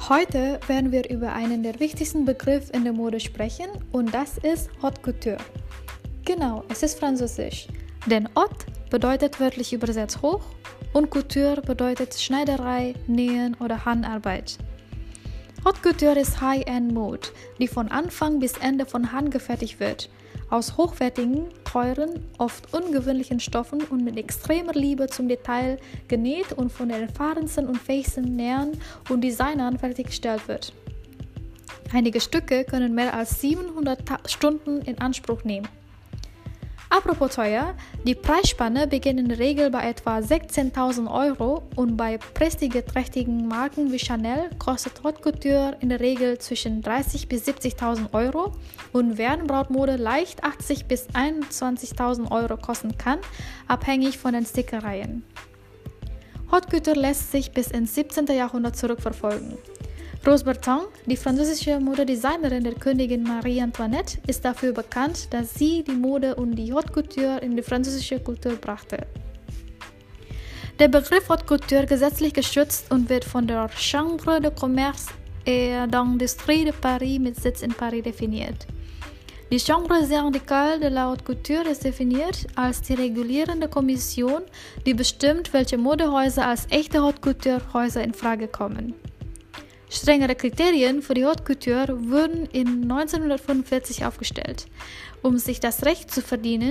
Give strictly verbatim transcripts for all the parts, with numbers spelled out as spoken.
Heute werden wir über einen der wichtigsten Begriffe in der Mode sprechen und das ist Haute Couture. Genau, es ist französisch, denn Haute bedeutet wörtlich übersetzt hoch und Couture bedeutet Schneiderei, Nähen oder Handarbeit. Haute Couture ist High-End-Mode, die von Anfang bis Ende von Hand gefertigt wird, aus hochwertigen, teuren, oft ungewöhnlichen Stoffen und mit extremer Liebe zum Detail genäht und von den erfahrensten und fähigsten Nähern und Designern fertiggestellt wird. Einige Stücke können mehr als siebenhundert Stunden in Anspruch nehmen. Apropos teuer, die Preisspanne beginnt in der Regel bei etwa sechzehntausend Euro und bei prestigeträchtigen Marken wie Chanel kostet Haute Couture in der Regel zwischen dreißigtausend bis siebzigtausend Euro und während Brautmode leicht achtzigtausend bis einundzwanzigtausend Euro kosten kann, abhängig von den Stickereien. Haute Couture lässt sich bis ins siebzehnten Jahrhundert zurückverfolgen. Rose Bertin, die französische Modedesignerin der Königin Marie Antoinette, ist dafür bekannt, dass sie die Mode und die Haute Couture in die französische Kultur brachte. Der Begriff Haute Couture gesetzlich geschützt und wird von der Chambre de Commerce et d'Industrie de Paris mit Sitz in Paris definiert. Die Chambre syndicale de la Haute Couture ist definiert als die regulierende Kommission, die bestimmt, welche Modehäuser als echte Haute Couture-Häuser in Frage kommen. Strengere Kriterien für die Haute Couture wurden in neunzehnhundertfünfundvierzig aufgestellt, um sich das Recht zu verdienen,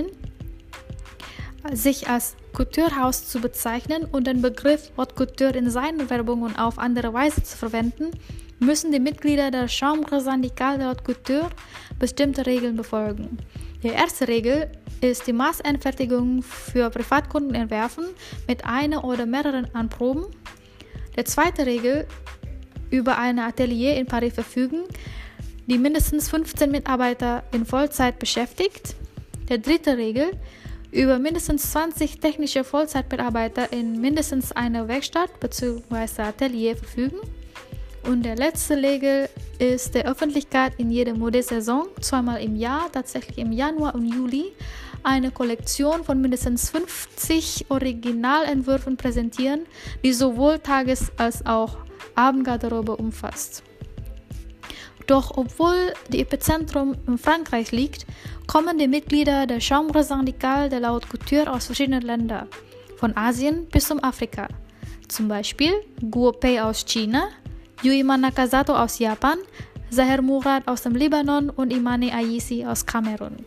sich als Couturehaus zu bezeichnen und den Begriff Haute Couture in seiner Werbung und auf andere Weise zu verwenden, müssen die Mitglieder der Chambre syndicale de Haute Couture bestimmte Regeln befolgen. Die erste Regel ist die Maßeinfertigung für Privatkunden entwerfen mit einer oder mehreren Anproben. Die zweite Regel über ein Atelier in Paris verfügen, die mindestens fünfzehn Mitarbeiter in Vollzeit beschäftigt. Der dritte Regel über mindestens zwanzig technische Vollzeitmitarbeiter in mindestens einer Werkstatt bzw. Atelier verfügen. Und der letzte Regel ist der Öffentlichkeit in jeder Modesaison, zweimal im Jahr, tatsächlich im Januar und Juli, eine Kollektion von mindestens fünfzig Originalentwürfen präsentieren, die sowohl Tages- als auch Abendgarderobe umfasst. Doch obwohl die Epizentrum in Frankreich liegt, kommen die Mitglieder der Chambre syndicale de la Haute Couture aus verschiedenen Ländern, von Asien bis zum Afrika. Zum Beispiel Guo Pei aus China, Yuiman Nakazato aus Japan, Zaher Murad aus dem Libanon und Imane Ayisi aus Kamerun.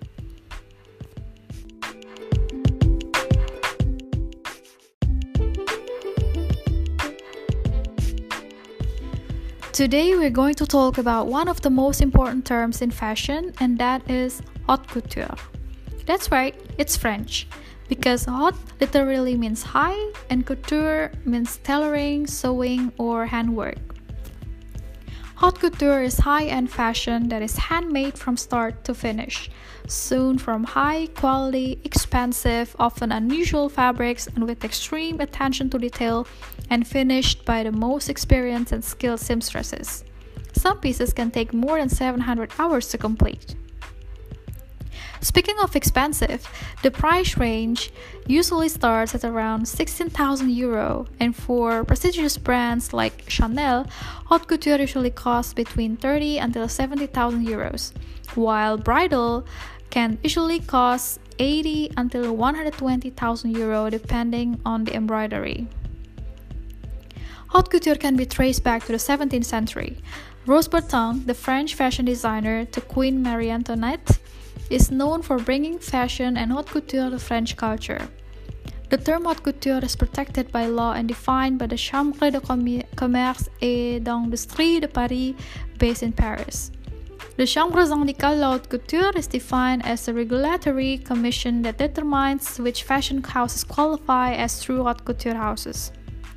Today we're going to talk about one of the most important terms in fashion, and that is haute couture. That's right, it's French, because haute literally means high and couture means tailoring, sewing, or handwork. Haute couture is high-end fashion that is handmade from start to finish, sewn from high-quality, expensive, often unusual fabrics and with extreme attention to detail, and finished by the most experienced and skilled seamstresses. Some pieces can take more than seven hundred hours to complete. Speaking of expensive, the price range usually starts at around sixteen thousand euro, and for prestigious brands like Chanel, haute couture usually costs between thirty until seventy thousand euros, while bridal can usually cost eighty until one hundred twenty thousand euro depending on the embroidery. Haute couture can be traced back to the seventeenth century. Rose Bertin, the French fashion designer to Queen Marie Antoinette, is known for bringing fashion and haute couture to French culture. The term haute couture is protected by law and defined by the Chambre de Commerce et d'Industrie de Paris, based in Paris. The Chambre syndicale de la Haute Couture is defined as a regulatory commission that determines which fashion houses qualify as true haute couture houses.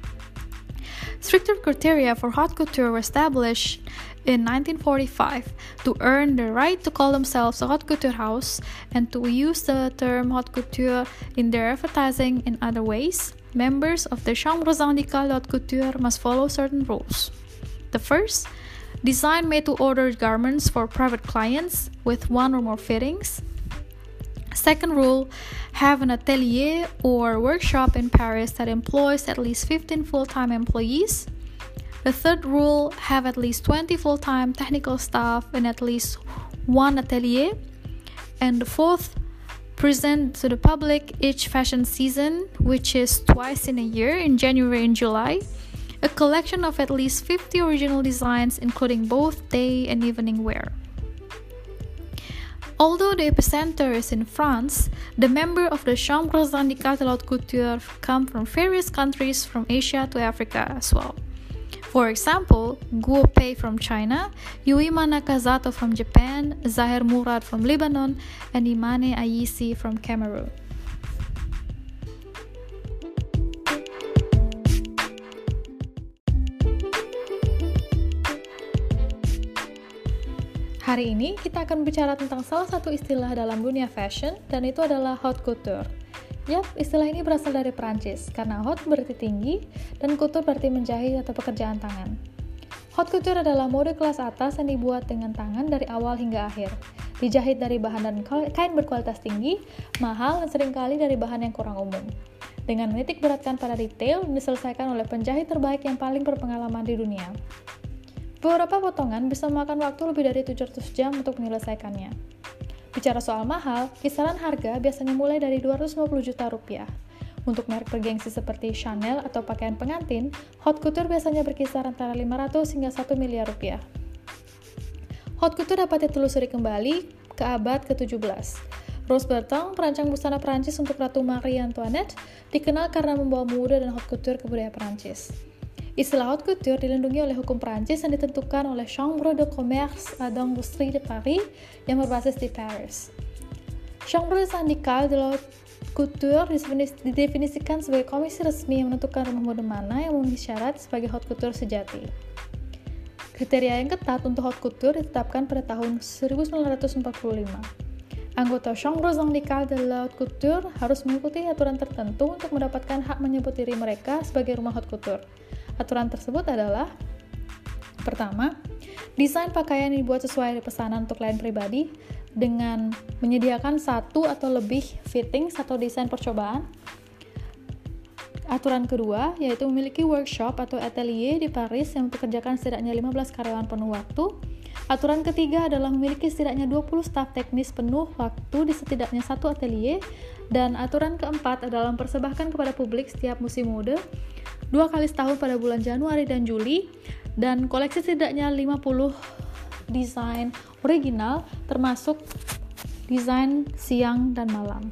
Stricter criteria for haute couture were established in nineteen forty-five to earn the right to call themselves a haute couture house and to use the term haute couture in their advertising in other ways. Members of the Chambre syndicale de haute couture must follow certain rules. The first, design made-to-order garments for private clients with one or more fittings. Second rule, have an atelier or workshop in Paris that employs at least fifteen full-time employees. The third rule, have at least twenty full-time technical staff and at least one atelier. And the fourth, present to the public each fashion season, which is twice in a year, in January and July, a collection of at least fifty original designs, including both day and evening wear. Although the epicenter is in France, the members of the Chambre Syndicale de Haute Couture come from various countries from Asia to Africa as well. For example, Guo Pei from China, Yuima Nakazato from Japan, Zahir Murad from Lebanon, and Imane Ayisi from Cameroon. Hari ini kita akan bicara tentang salah satu istilah dalam dunia fashion, dan itu adalah haute couture. Yap, istilah ini berasal dari Prancis, karena haute berarti tinggi, dan couture berarti menjahit atau pekerjaan tangan. Haute couture adalah mode kelas atas yang dibuat dengan tangan dari awal hingga akhir. Dijahit dari bahan dan kain berkualitas tinggi, mahal, dan seringkali dari bahan yang kurang umum. Dengan menitik beratkan pada detail, dan diselesaikan oleh penjahit terbaik yang paling berpengalaman di dunia. Beberapa potongan bisa memakan waktu lebih dari tujuh ratus jam untuk menyelesaikannya. Bicara soal mahal, kisaran harga biasanya mulai dari dua ratus lima puluh juta rupiah. Untuk merek bergengsi seperti Chanel atau pakaian pengantin, haute couture biasanya berkisar antara lima ratus hingga satu miliar rupiah. Haute couture dapat ditelusuri kembali ke abad ke tujuh belas. Rose Berton, perancang busana Perancis untuk Ratu Marie Antoinette, dikenal karena membawa mode dan haute couture ke budaya Perancis. Istilah haute couture dilindungi oleh hukum Prancis yang ditentukan oleh Chambre de Commerce et d'Industrie de Paris yang berbasis di Paris. Chambre Syndicale de Haute Couture didefinisikan sebagai komisi resmi yang menentukan rumah mode mana yang memenuhi syarat sebagai haute couture sejati. Kriteria yang ketat untuk haute couture ditetapkan pada tahun seribu sembilan ratus empat puluh lima. Anggota Chambre Syndicale de Haute Couture harus mengikuti aturan tertentu untuk mendapatkan hak menyebut diri mereka sebagai rumah haute couture. Aturan tersebut adalah: pertama, desain pakaian dibuat sesuai pesanan untuk klien pribadi dengan menyediakan satu atau lebih fittings atau desain percobaan. Aturan kedua, yaitu memiliki workshop atau atelier di Paris yang mempekerjakan setidaknya lima belas karyawan penuh waktu. Aturan ketiga adalah memiliki setidaknya dua puluh staf teknis penuh waktu di setidaknya satu atelier. Dan aturan keempat adalah mempersembahkan kepada publik setiap musim mode dua kali setahun pada bulan Januari dan Juli, dan koleksi setidaknya lima puluh desain original termasuk desain siang dan malam.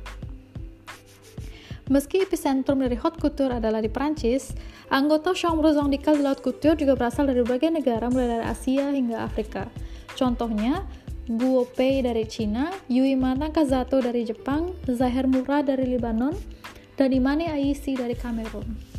Meski epicentrum dari haute couture adalah di Prancis, anggota Chambre Syndicale de Haute Couture juga berasal dari berbagai negara mulai dari Asia hingga Afrika. Contohnya, Guo Pei dari Cina, Yuima Nakazato dari Jepang, Zahir Murad dari Lebanon, dan Imane Ayisi dari Kamerun.